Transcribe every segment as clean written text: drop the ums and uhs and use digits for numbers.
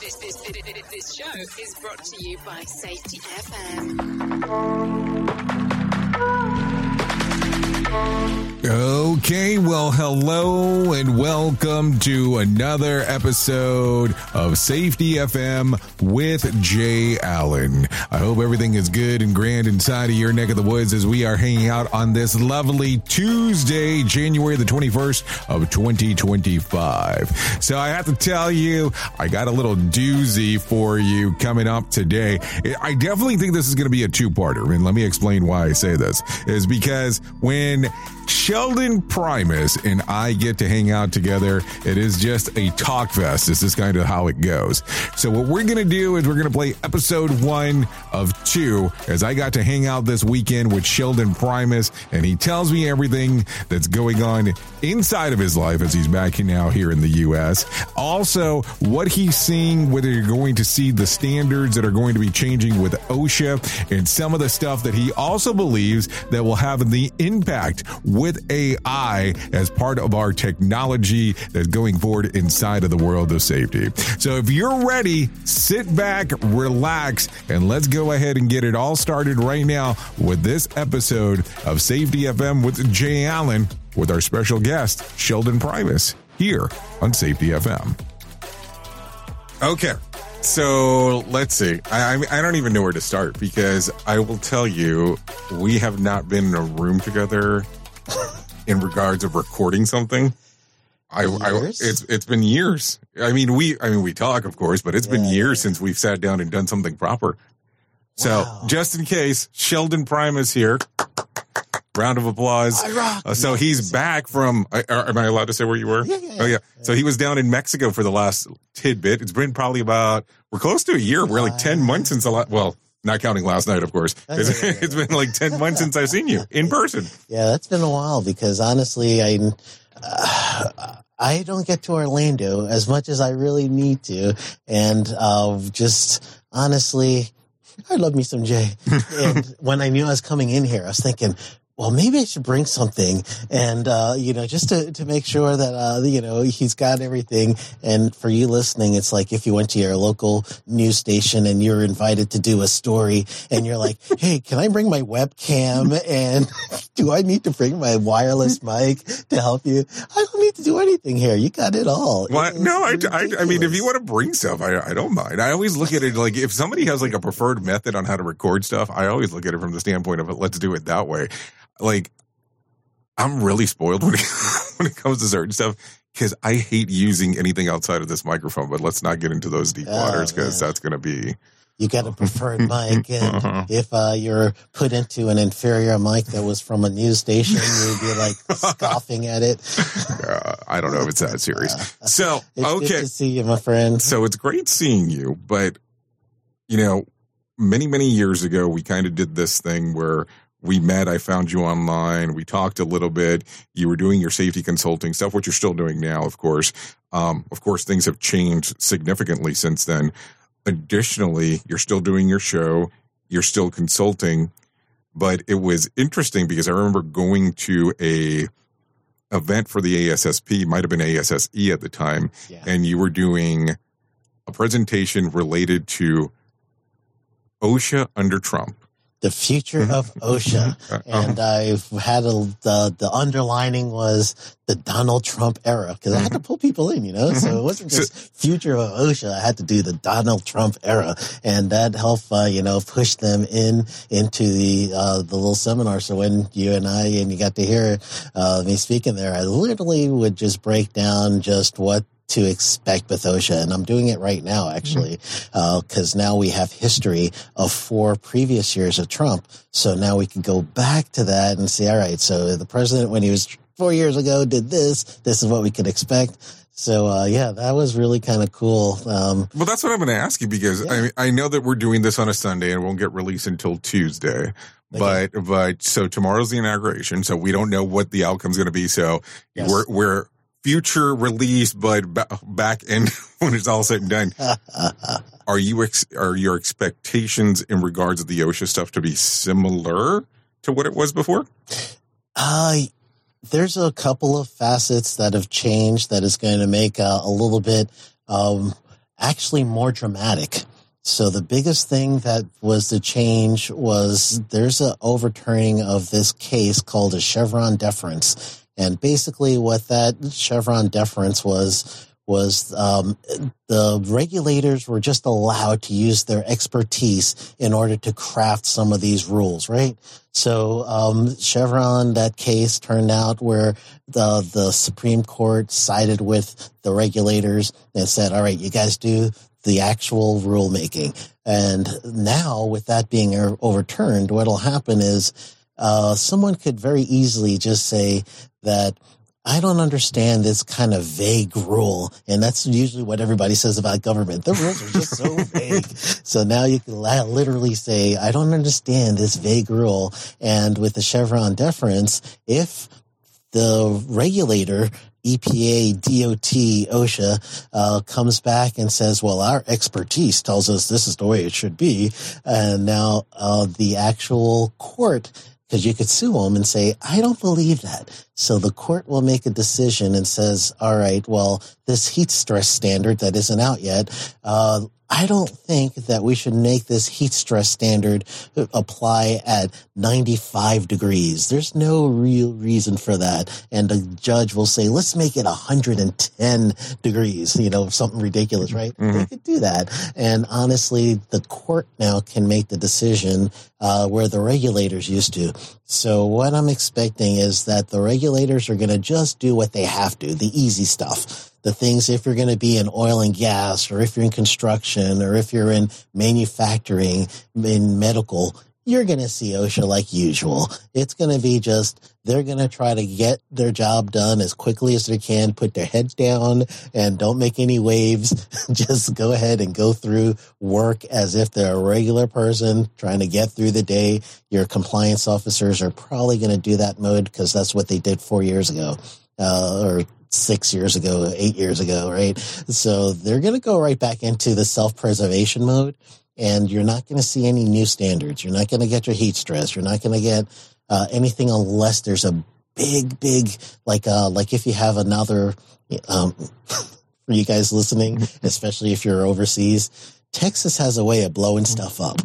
This show is brought to you by Safety FM. Okay, well, hello and welcome to another episode of Safety FM with Jay Allen. I hope everything is good and grand inside of your neck of the woods as we are hanging out on this lovely Tuesday, January the 21st of 2025. So I have to tell you, I got a little doozy for you coming up today. I definitely think this is going to be a two-parter, and let me explain why I say this. Is because when Sheldon Primus and I get to hang out together, it is just a talk fest. This is kind of how it goes. So what we're going to do is we're going to play episode 1 of 2 as I got to hang out this weekend with Sheldon Primus, and he tells me everything that's going on inside of his life as he's back now here in the U.S. Also, what he's seeing, whether you're going to see the standards that are going to be changing with OSHA, and some of the stuff that he also believes that will have the impact with AI as part of our technology that's going forward inside of the world of safety. So if you're ready, sit back, relax, and let's go ahead and get it all started right now with this episode of Safety FM with Jay Allen with our special guest, Sheldon Primus, here on Safety FM. Okay. So let's see. I don't even know where to start because I will tell you, we have not been in a room together in regards of recording something. It's been years. I mean we talk, of course, but it's been years since we've sat down and done something proper. So just in case, Sheldon Primus here. Round of applause. So he's back from, am I allowed to say where you were? Yeah. Oh, yeah. So he was down in Mexico for the last tidbit. It's been probably we're close to a year. We're like 10 months since well, not counting last night, of course. It's been like 10 months since I've seen you in person. Yeah, that's been a while because honestly, I don't get to Orlando as much as I really need to. And just honestly, I love me some Jay. And when I knew I was coming in here, I was thinking, well, maybe I should bring something and, just to make sure that, he's got everything. And for you listening, it's like if you went to your local news station and you're invited to do a story and you're like, hey, can I bring my webcam? And do I need to bring my wireless mic to help you? I don't need to do anything here. You got it all. What? No, I mean, if you want to bring stuff, I don't mind. I always look at it like if somebody has like a preferred method on how to record stuff, I always look at it from the standpoint of let's do it that way. Like, I'm really spoiled when it comes to certain stuff because I hate using anything outside of this microphone, but let's not get into those deep waters because that's going to be... You got a preferred mic, and if you're put into an inferior mic that was from a news station, you'd be like scoffing at it. I don't know if it's that serious. So, it's okay. Good to see you, my friend. So it's great seeing you, but, many, many years ago, we kind of did this thing where we met. I found you online. We talked a little bit. You were doing your safety consulting stuff, what you're still doing now, of course. Of course, things have changed significantly since then. Additionally, you're still doing your show. You're still consulting. But it was interesting because I remember going to a event for the ASSP, might have been ASSE at the time, and you were doing a presentation related to OSHA under Trump. The future of OSHA. And I've had the underlining was the Donald Trump era because I had to pull people in, so it wasn't just future of OSHA. I had to do the Donald Trump era, and that helped, push them into the little seminar. So when you got to hear me speaking there, I literally would just break down just what to expect with OSHA. And I'm doing it right now, actually, because now we have history of 4 previous years of Trump. So now we can go back to that and say, all right, so the president, when he was 4 years ago, did this. This is what we could expect. So, that was really kind of cool. Well, that's what I'm going to ask you because I know that we're doing this on a Sunday and it won't get released until Tuesday. Okay. But so tomorrow's the inauguration. So we don't know what the outcome's going to be. So we're future release, but back end when it's all said and done. Are your expectations in regards to the OSHA stuff to be similar to what it was before? There's a couple of facets that have changed that is going to make a little bit actually more dramatic. So the biggest thing that was the change was there's an overturning of this case called a Chevron deference. And basically what that Chevron deference was the regulators were just allowed to use their expertise in order to craft some of these rules, right? So Chevron, that case turned out where the Supreme Court sided with the regulators and said, all right, you guys do the actual rulemaking. And now with that being overturned, what'll happen is someone could very easily just say that I don't understand this kind of vague rule. And that's usually what everybody says about government. The rules are just so vague. So now you can literally say, I don't understand this vague rule. And with the Chevron deference, if the regulator, EPA, DOT, OSHA, comes back and says, well, our expertise tells us this is the way it should be. And now the actual court, because you could sue them and say, I don't believe that. So the court will make a decision and says, all right, well, this heat stress standard that isn't out yet, I don't think that we should make this heat stress standard apply at 95 degrees. There's no real reason for that. And the judge will say, let's make it 110 degrees, something ridiculous, right? Mm-hmm. They could do that. And honestly, the court now can make the decision where the regulators used to. So what I'm expecting is that the regulators are going to just do what they have to, the easy stuff. The things, if you're going to be in oil and gas, or if you're in construction, or if you're in manufacturing, in medical, you're going to see OSHA like usual. It's going to be just, they're going to try to get their job done as quickly as they can, put their heads down and don't make any waves. Just go ahead and go through work as if they're a regular person trying to get through the day. Your compliance officers are probably going to do that mode because that's what they did 4 years ago, or 6 years ago, 8 years ago, right? So they're going to go right back into the self-preservation mode, and you're not going to see any new standards. You're not going to get your heat stress. You're not going to get anything unless there's a big, like if you have another, for you guys listening, especially if you're overseas, Texas has a way of blowing stuff up.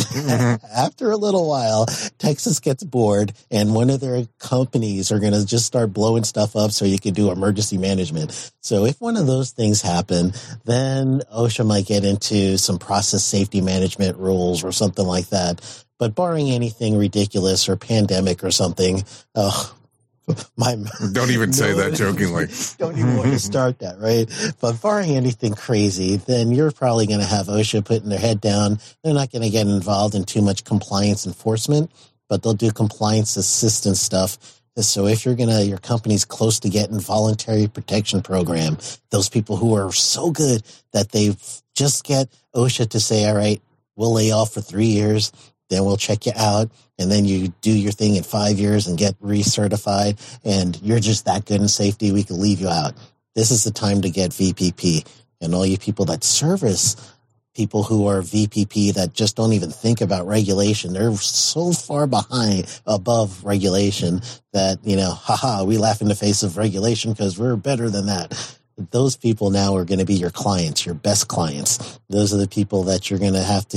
After a little while, Texas gets bored, and one of their companies are going to just start blowing stuff up so you can do emergency management. So if one of those things happen, then OSHA might get into some process safety management rules or something like that. But barring anything ridiculous or pandemic or something, don't even say that jokingly. Don't even want to start that, right? But barring anything crazy, then you're probably going to have OSHA putting their head down. They're not going to get involved in too much compliance enforcement, but they'll do compliance assistance stuff. So if your company's close to getting voluntary protection program, those people who are so good that they just get OSHA to say, all right, we'll lay off for 3 years. Then we'll check you out, and then you do your thing in 5 years and get recertified, and you're just that good in safety, we can leave you out. This is the time to get VPP. And all you people that service people who are VPP that just don't even think about regulation, they're so far above regulation that, we laugh in the face of regulation because we're better than that. Those people now are going to be your clients, your best clients. Those are the people that you're going to have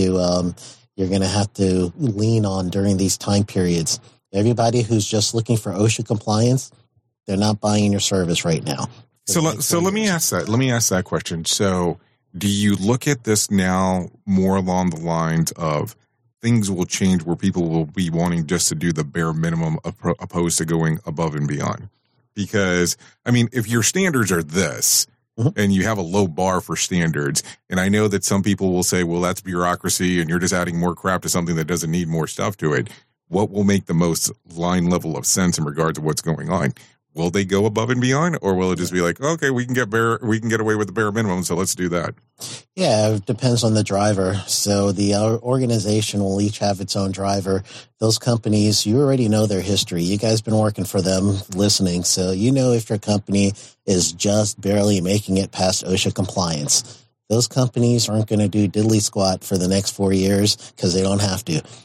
to lean on during these time periods. Everybody who's just looking for OSHA compliance, they're not buying your service right now. So let me ask that question. So do you look at this now more along the lines of things will change where people will be wanting just to do the bare minimum opposed to going above and beyond? Because, if your standards are this, and you have a low bar for standards. And I know that some people will say, well, that's bureaucracy and you're just adding more crap to something that doesn't need more stuff to it. What will make the most line level of sense in regards to what's going on? Will they go above and beyond, or will it just be like, okay, we can get away with the bare minimum, so let's do that? Yeah, it depends on the driver. So the organization will each have its own driver. Those companies, you already know their history. You guys been working for them, listening, so you know if your company is just barely making it past OSHA compliance. Those companies aren't going to do diddly squat for the next 4 years because they don't have to.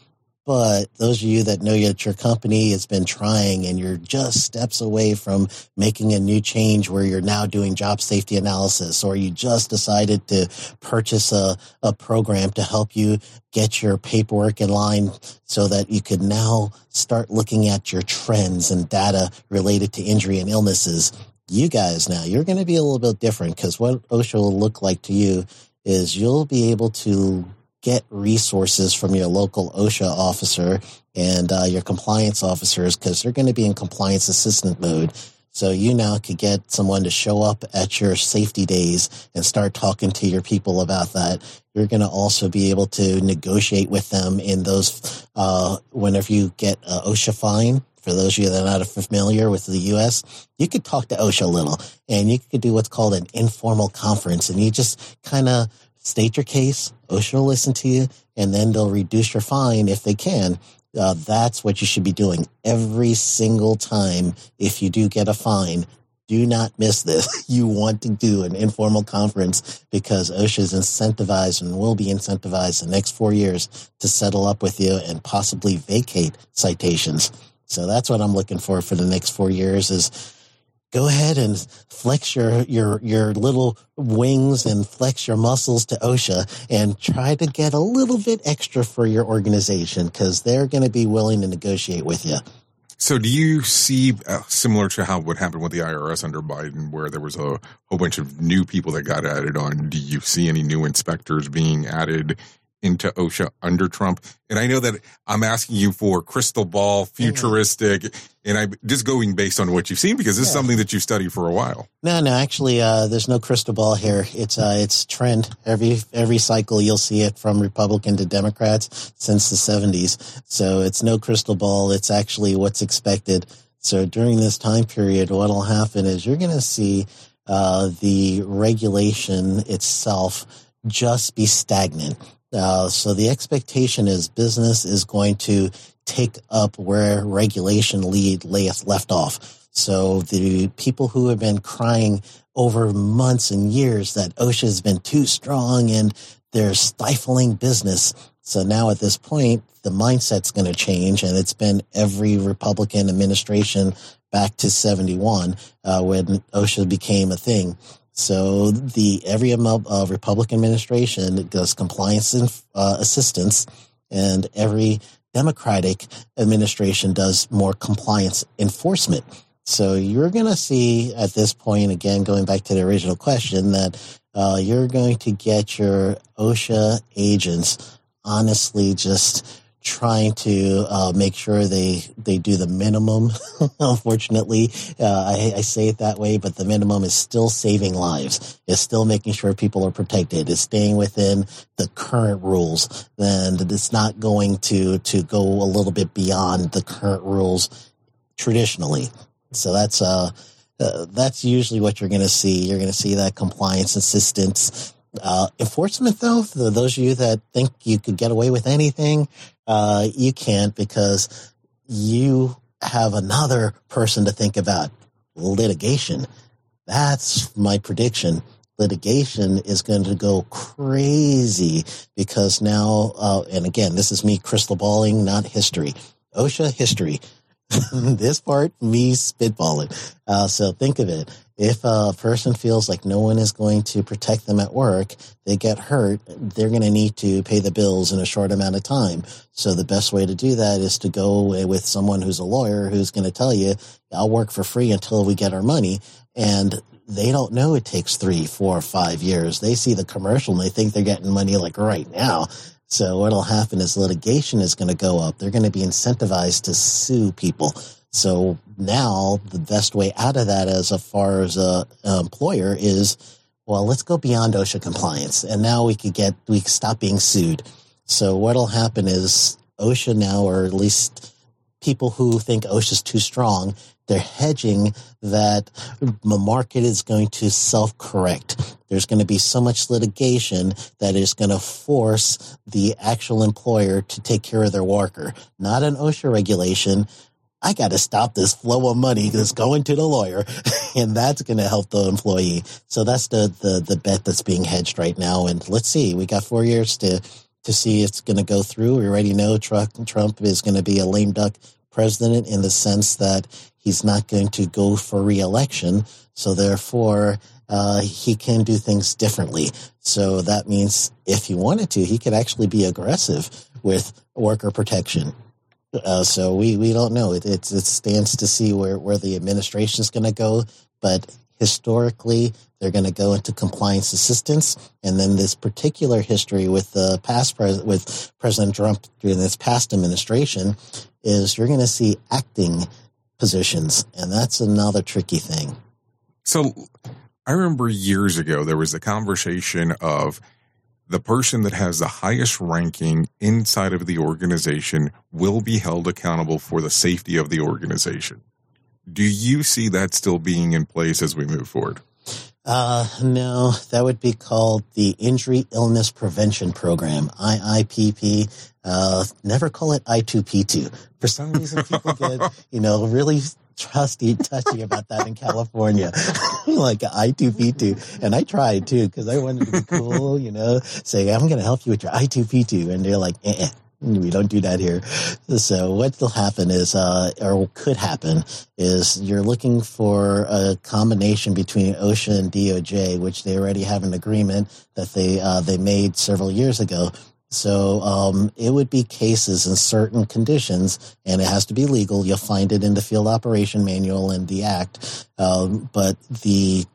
But those of you that know that your company has been trying and you're just steps away from making a new change where you're now doing job safety analysis, or you just decided to purchase a program to help you get your paperwork in line so that you could now start looking at your trends and data related to injury and illnesses. You guys now, you're going to be a little bit different, because what OSHA will look like to you is you'll be able to get resources from your local OSHA officer and your compliance officers, because they're going to be in compliance assistant mode. So you now could get someone to show up at your safety days and start talking to your people about that. You're going to also be able to negotiate with them in those, whenever you get an OSHA fine. For those of you that are not familiar with the U.S., you could talk to OSHA a little, and you could do what's called an informal conference, and you just kind of state your case. OSHA will listen to you, and then they'll reduce your fine if they can. That's what you should be doing every single time. If you do get a fine, do not miss this. You want to do an informal conference, because OSHA is incentivized and will be incentivized the next 4 years to settle up with you and possibly vacate citations. So that's what I'm looking for the next 4 years, is go ahead and flex your little wings and flex your muscles to OSHA and try to get a little bit extra for your organization, because they're going to be willing to negotiate with you. So do you see, similar to how what happened with the IRS under Biden, where there was a whole bunch of new people that got added on, do you see any new inspectors being added into OSHA under Trump? And I know that I'm asking you for crystal ball, futuristic, and I'm just going based on what you've seen, because this is something that you studied for a while. No, actually, there's no crystal ball here. It's trend. Every cycle you'll see it, from Republican to Democrats since the 70s. So it's no crystal ball. It's actually what's expected. So during this time period, what'll happen is you're going to see the regulation itself just be stagnant. So the expectation is business is going to take up where regulation left off. So the people who have been crying over months and years that OSHA has been too strong and they're stifling business. So now at this point, the mindset's going to change, and it's been every Republican administration back to 71 when OSHA became a thing. So every Republican administration does compliance assistance, and every Democratic administration does more compliance enforcement. So you're going to see at this point, again, going back to the original question, that you're going to get your OSHA agents honestly just trying to make sure they do the minimum. Unfortunately, I say it that way, but the minimum is still saving lives. It's still making sure people are protected. It's staying within the current rules, and it's not going to go a little bit beyond the current rules traditionally. So that's usually what you're going to see. You're going to see that compliance assistance. Enforcement, though, for those of you that think you could get away with anything, you can't, because you have another person to think about. Litigation. That's my prediction. Litigation is going to go crazy, because now, and again, this is me crystal balling, not history. OSHA history. This part, me spitballing. So think of it. If a person feels like no one is going to protect them at work, they get hurt, they're going to need to pay the bills in a short amount of time. So the best way to do that is to go with someone who's a lawyer who's going to tell you, I'll work for free until we get our money. And they don't know it takes 3, 4, 5 years. They see the commercial and they think they're getting money like right now. So what'll happen is litigation is going to go up. They're going to be incentivized to sue people. So now the best way out of that, as far as an employer, is, well, let's go beyond OSHA compliance, and now we can stop being sued. So what'll happen is OSHA now, or at least people who think OSHA is too strong, they're hedging that the market is going to self-correct. There's going to be so much litigation that is going to force the actual employer to take care of their worker. Not an OSHA regulation. I got to stop this flow of money that's going to the lawyer, and that's going to help the employee. So that's the bet that's being hedged right now. And let's see, we got 4 years to to see it's going to go through. We already know Trump is going to be a lame duck president in the sense that he's not going to go for re-election. So therefore, he can do things differently. So that means if he wanted to, he could actually be aggressive with worker protection. So we don't know. It stands to see where the administration is going to go. But historically, they're going to go into compliance assistance. And then this particular history with the with President Trump during this past administration is you're going to see acting positions. And that's another tricky thing. So I remember years ago, there was a conversation of the person that has the highest ranking inside of the organization will be held accountable for the safety of the organization. Do you see that still being in place as we move forward? No, that would be called the Injury Illness Prevention Program, IIPP. Never call it I2P2. For some reason, people get, really touchy about that in California, like I2P2. And I tried too, because I wanted to be cool, say, I'm going to help you with your I2P2. And they're like, we don't do that here. So what will happen is, or could happen is you're looking for a combination between OSHA and DOJ, which they already have an agreement that they made several years ago. So it would be cases in certain conditions, and it has to be legal. You'll find it in the Field Operation Manual and the Act. But the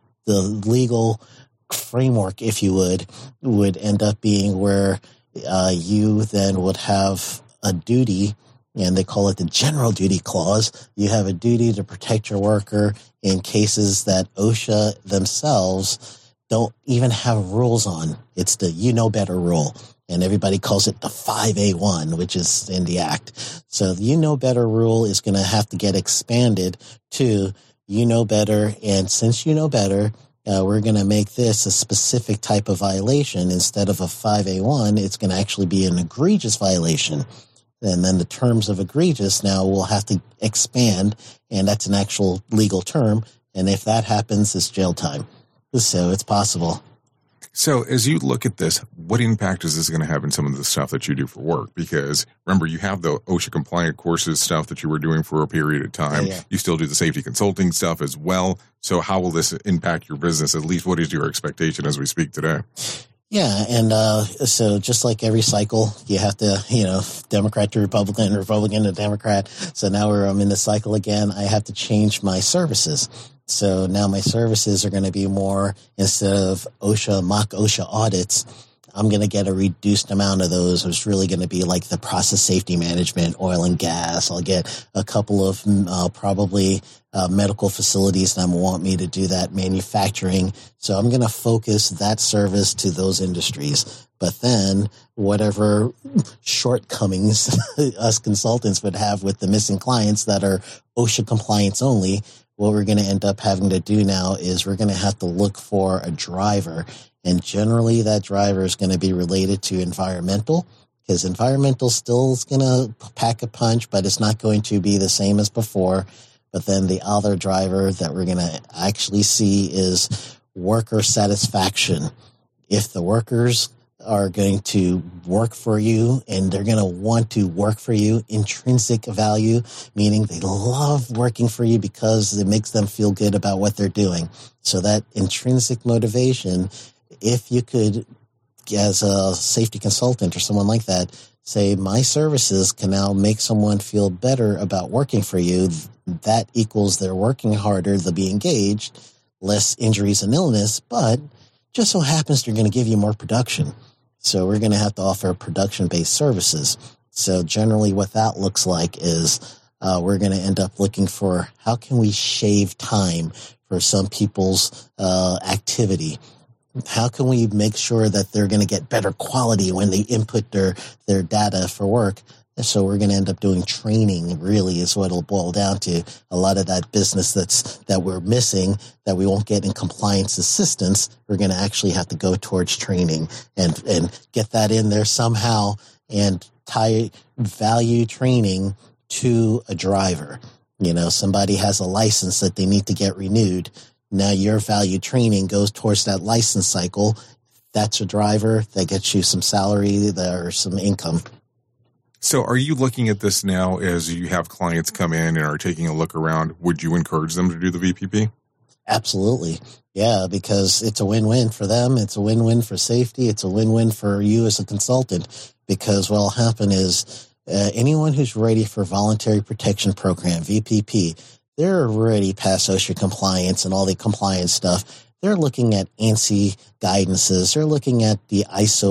legal framework, if you would end up being where you then would have a duty, and they call it the General Duty Clause. You have a duty to protect your worker in cases that OSHA themselves don't even have rules on. It's the better rule. And everybody calls it the 5A1, which is in the Act. So the better rule is going to have to get expanded to better. And since better, we're going to make this a specific type of violation. Instead of a 5A1, it's going to actually be an egregious violation. And then the terms of egregious now will have to expand, and that's an actual legal term. And if that happens, it's jail time. So it's possible. So as you look at this, what impact is this going to have in some of the stuff that you do for work? Because remember, you have the OSHA compliant courses stuff that you were doing for a period of time. Yeah. You still do the safety consulting stuff as well. So how will this impact your business? At least what is your expectation as we speak today? Yeah. And so just like every cycle, you have to, Democrat to Republican, Republican to Democrat. So now I'm in the cycle again. I have to change my services. So now my services are going to be more, instead of mock OSHA audits, I'm going to get a reduced amount of those. It's really going to be like the process safety management, oil and gas. I'll get a couple of probably medical facilities that want me to do that, manufacturing. So I'm going to focus that service to those industries. But then whatever shortcomings us consultants would have with the missing clients that are OSHA compliance only, what we're going to end up having to do now is we're going to have to look for a driver. And generally that driver is going to be related to environmental, because environmental still is going to pack a punch, but it's not going to be the same as before. But then the other driver that we're going to actually see is worker satisfaction. If the workers are going to work for you and they're going to want to work for you, intrinsic value, meaning they love working for you because it makes them feel good about what they're doing. So that intrinsic motivation, if you could, as a safety consultant or someone like that, say my services can now make someone feel better about working for you, that equals they're working harder, they'll be engaged, less injuries and illness, but just so happens they're going to give you more production. So we're going to have to offer production-based services. So generally what that looks like is we're going to end up looking for how can we shave time for some people's activity. How can we make sure that they're going to get better quality when they input their data for work? So we're going to end up doing training, really, is what it'll boil down to. A lot of that business that we're missing, that we won't get in compliance assistance, we're going to actually have to go towards training and get that in there somehow and tie value training to a driver. Somebody has a license that they need to get renewed. Now your value training goes towards that license cycle. that's a driver that gets you some salary or some income. So are you looking at this now as you have clients come in and are taking a look around? Would you encourage them to do the VPP? Absolutely. Yeah, because it's a win-win for them. It's a win-win for safety. It's a win-win for you as a consultant, because what will happen is anyone who's ready for voluntary protection program, VPP, they're already past OSHA compliance and all the compliance stuff. They're looking at ANSI guidances. They're looking at the ISO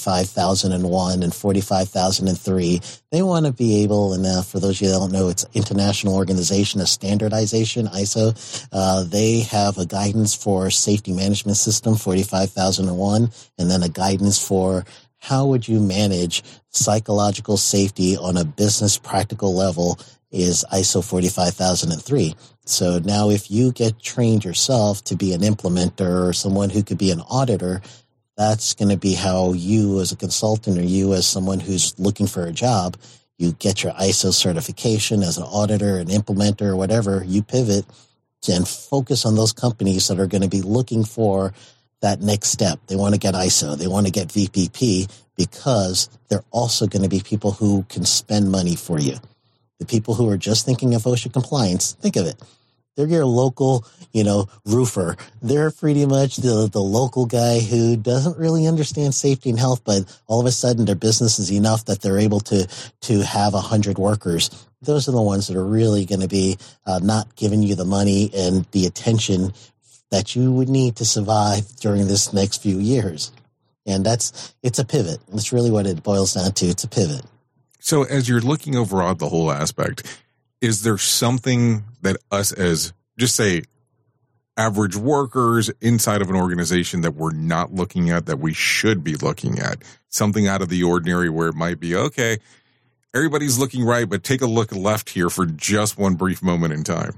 45001 and 45003. They want to be able, and for those of you that don't know, it's International Organization of Standardization, ISO. They have a guidance for safety management system, 45001, and then a guidance for how would you manage psychological safety on a business practical level is ISO 45003. So now if you get trained yourself to be an implementer or someone who could be an auditor, that's going to be how you as a consultant or you as someone who's looking for a job, you get your ISO certification as an auditor, an implementer, or whatever, you pivot and focus on those companies that are going to be looking for that next step. They want to get ISO. They want to get VPP because they're also going to be people who can spend money for you. The people who are just thinking of OSHA compliance, think of it. They're your local, roofer. They're pretty much the local guy who doesn't really understand safety and health, but all of a sudden their business is enough that they're able to have 100 workers. Those are the ones that are really going to be not giving you the money and the attention that you would need to survive during this next few years. And it's a pivot. That's really what it boils down to. It's a pivot. So as you're looking overall at the whole aspect, is there something that us as, just say, average workers inside of an organization that we're not looking at that we should be looking at? Something out of the ordinary where it might be, okay, everybody's looking right, but take a look left here for just one brief moment in time.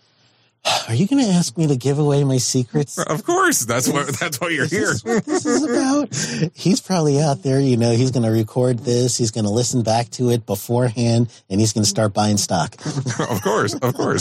Are you going to ask me to give away my secrets? Of course. That's why you're here. Is this what this is about? He's probably out there, he's going to record this. He's going to listen back to it beforehand, and he's going to start buying stock. Of course.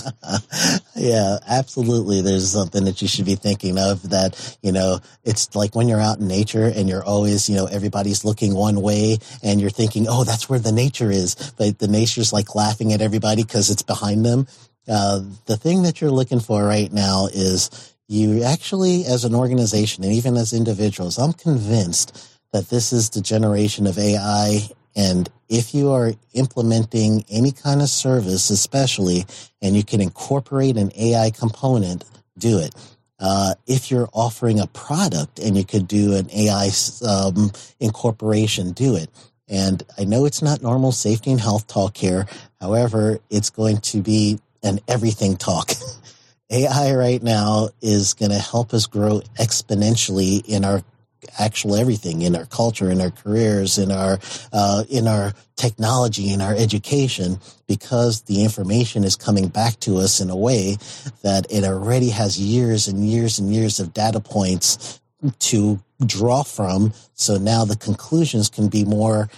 Yeah, absolutely. There's something that you should be thinking of that, it's like when you're out in nature and you're always, everybody's looking one way and you're thinking, oh, that's where the nature is. But the nature's like laughing at everybody because it's behind them. The thing that you're looking for right now is you actually, as an organization and even as individuals, I'm convinced that this is the generation of AI. And if you are implementing any kind of service, especially, and you can incorporate an AI component, do it. If you're offering a product and you could do an AI incorporation, do it. And I know it's not normal safety and health talk here. However, it's going to be an everything talk. AI right now is going to help us grow exponentially in our actual everything, in our culture, in our careers, in our technology, in our education, because the information is coming back to us in a way that it already has years and years and years of data points to draw from. So now the conclusions can be more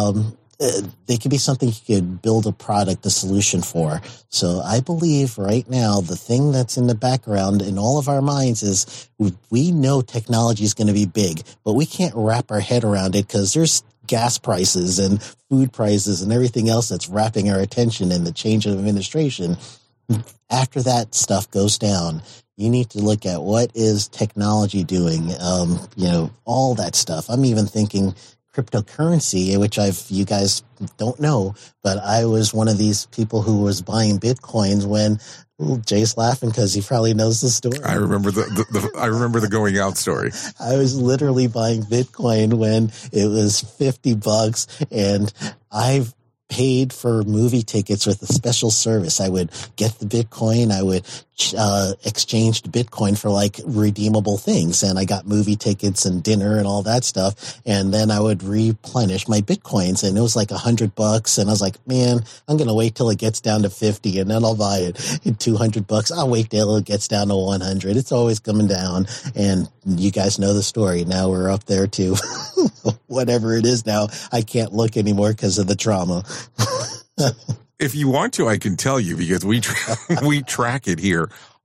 they could be something you could build a product, a solution for. So I believe right now the thing that's in the background in all of our minds is we know technology is going to be big, but we can't wrap our head around it because there's gas prices and food prices and everything else that's wrapping our attention in the change of administration. After that stuff goes down, you need to look at what is technology doing, all that stuff. I'm even thinking cryptocurrency, which you guys don't know, but I was one of these people who was buying Bitcoins when Jay's laughing because he probably knows the story. I remember the going out story. I was literally buying Bitcoin when it was $50, and I've paid for movie tickets with a special service. I would get the Bitcoin, I would exchange the Bitcoin for like redeemable things, and I got movie tickets and dinner and all that stuff, and then I would replenish my Bitcoins, and it was like $100, and I was like, man, I'm gonna wait till it gets down to 50 and then I'll buy it. $200, I'll wait till it gets down to 100. It's always coming down, and you guys know the story. Now we're up there to whatever it is now. I can't look anymore because of the trauma. If you want to, I can tell you, because we track it here.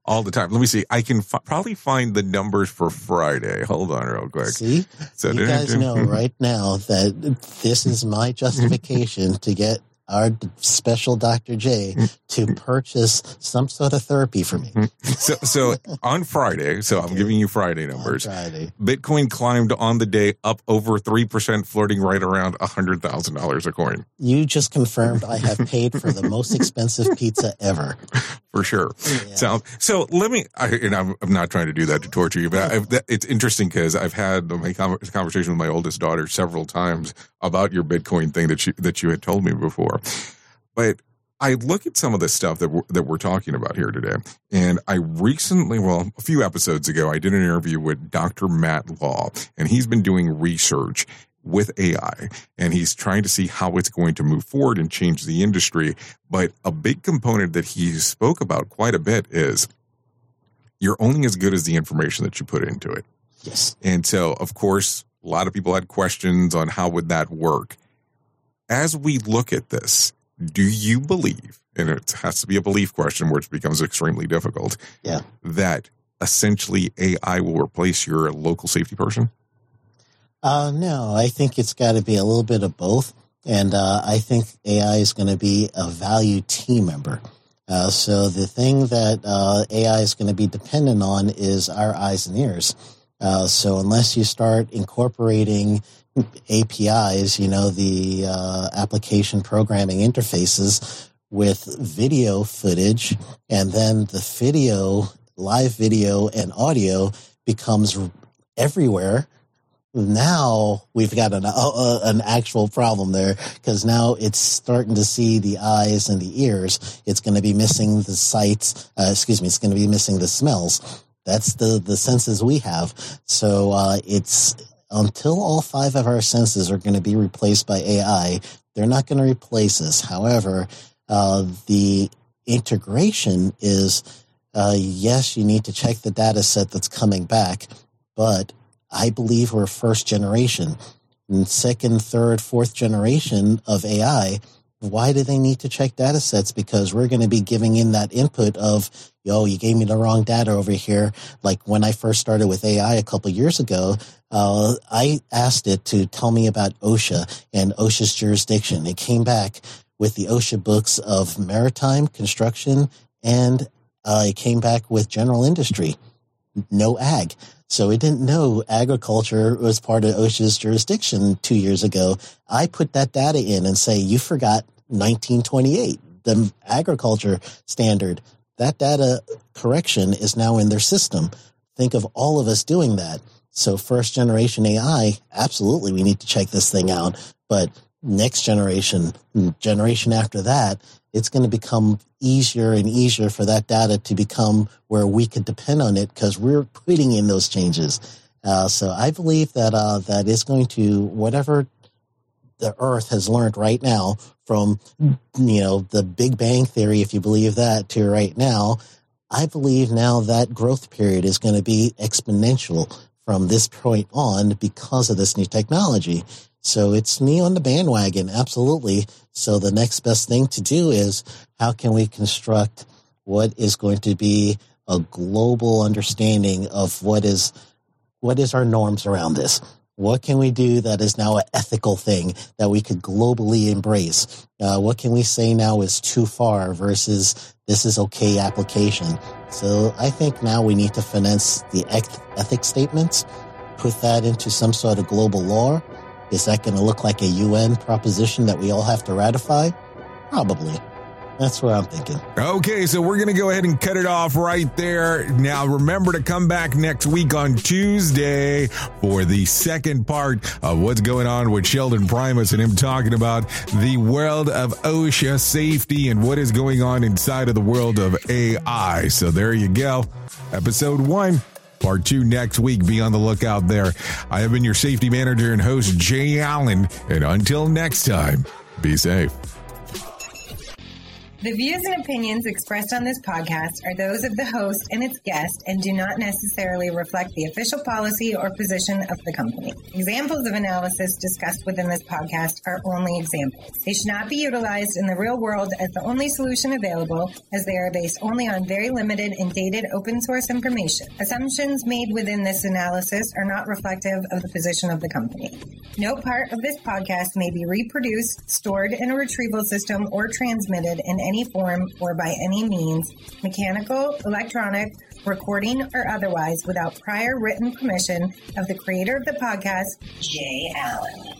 all the time. Let me see. I can probably find the numbers for Friday. Hold on real quick. See, so you guys know right now that this is my justification to get our special Dr. J to purchase some sort of therapy for me. So on Friday, I'm giving you Friday numbers. Friday. Bitcoin climbed on the day up over 3%, flirting right around $100,000 a coin. You just confirmed I have paid for the most expensive pizza ever. For sure. Yeah. So let me, I'm not trying to do that to torture you, but it's interesting because I've had my conversation with my oldest daughter several times about your Bitcoin thing that you had told me before. But I look at some of the stuff that we're talking about here today, and I recently, a few episodes ago, I did an interview with Dr. Matt Law, and he's been doing research with AI, and he's trying to see how it's going to move forward and change the industry. But a big component that he spoke about quite a bit is you're only as good as the information that you put into it. Yes. And so, of course, a lot of people had questions on how would that work. As we look at this, do you believe, and it has to be a belief question where it becomes extremely difficult, that essentially AI will replace your local safety person? No, I think it's got to be a little bit of both. And I think AI is going to be a valued team member. So the thing that AI is going to be dependent on is our eyes and ears. So unless you start incorporating APIs, the application programming interfaces with video footage, and then the live video and audio becomes everywhere. Now we've got an actual problem there, because now it's starting to see the eyes and the ears. It's going to be missing the sights. It's going to be missing the smells. That's the senses we have. So it's until all 5 of our senses are going to be replaced by AI, they're not going to replace us. However, the integration is, yes, you need to check the data set that's coming back, but I believe we're first generation. And second, third, fourth generation of AI, why do they need to check data sets? Because we're going to be giving in that input of, you gave me the wrong data over here. Like when I first started with AI a couple of years ago, I asked it to tell me about OSHA and OSHA's jurisdiction. It came back with the OSHA books of maritime, construction, and it came back with general industry, no ag. So it didn't know agriculture was part of OSHA's jurisdiction 2 years ago. I put that data in and say, you forgot 1928, the agriculture standard. That data correction is now in their system. Think of all of us doing that. So first generation AI, absolutely, we need to check this thing out. But next generation after that, it's going to become easier and easier for that data to become where we could depend on it, because we're putting in those changes. So I believe that that is going to, whatever the Earth has learned right now from, the Big Bang Theory, if you believe that, to right now, I believe now that growth period is going to be exponential from this point on because of this new technology. So it's me on the bandwagon, absolutely. So the next best thing to do is, how can we construct what is going to be a global understanding of what is our norms around this? What can we do that is now an ethical thing that we could globally embrace? What can we say now is too far versus this is okay application? So I think now we need to finesse the ethics statements, put that into some sort of global law. Is that going to look like a UN proposition that we all have to ratify? Probably. That's what I'm thinking. Okay, so we're going to go ahead and cut it off right there. Now, remember to come back next week on Tuesday for the second part of what's going on with Sheldon Primus and him talking about the world of OSHA safety and what is going on inside of the world of AI. So there you go. Episode 1. Part 2 next week. Be on the lookout there. I have been your safety manager and host, Jay Allen. And until next time, be safe. The views and opinions expressed on this podcast are those of the host and its guest and do not necessarily reflect the official policy or position of the company. Examples of analysis discussed within this podcast are only examples. They should not be utilized in the real world as the only solution available, as they are based only on very limited and dated open source information. Assumptions made within this analysis are not reflective of the position of the company. No part of this podcast may be reproduced, stored in a retrieval system, or transmitted in any form or by any means, mechanical, electronic, recording, or otherwise, without prior written permission of the creator of the podcast, Jay Allen.